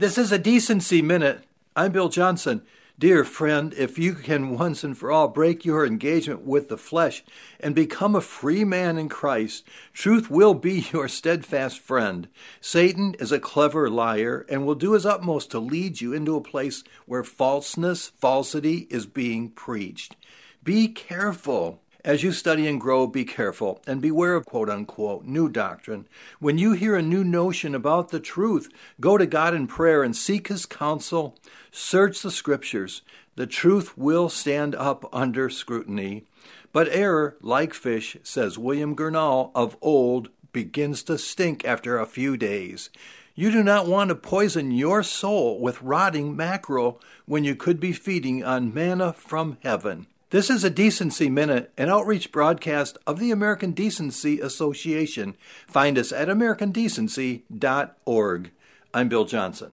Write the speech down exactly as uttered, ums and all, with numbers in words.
This is a Decency Minute. I'm Bill Johnson. Dear friend, if you can once and for all break your engagement with the flesh and become a free man in Christ, truth will be your steadfast friend. Satan is a clever liar and will do his utmost to lead you into a place where falseness, falsity is being preached. Be careful. As you study and grow, be careful and beware of quote-unquote new doctrine. When you hear a new notion about the truth, go to God in prayer and seek His counsel. Search the Scriptures. The truth will stand up under scrutiny. But error, like fish, says William Gurnall of old, begins to stink after a few days. You do not want to poison your soul with rotting mackerel when you could be feeding on manna from heaven. This is a Decency Minute, an outreach broadcast of the American Decency Association. Find us at american decency dot org. I'm Bill Johnson.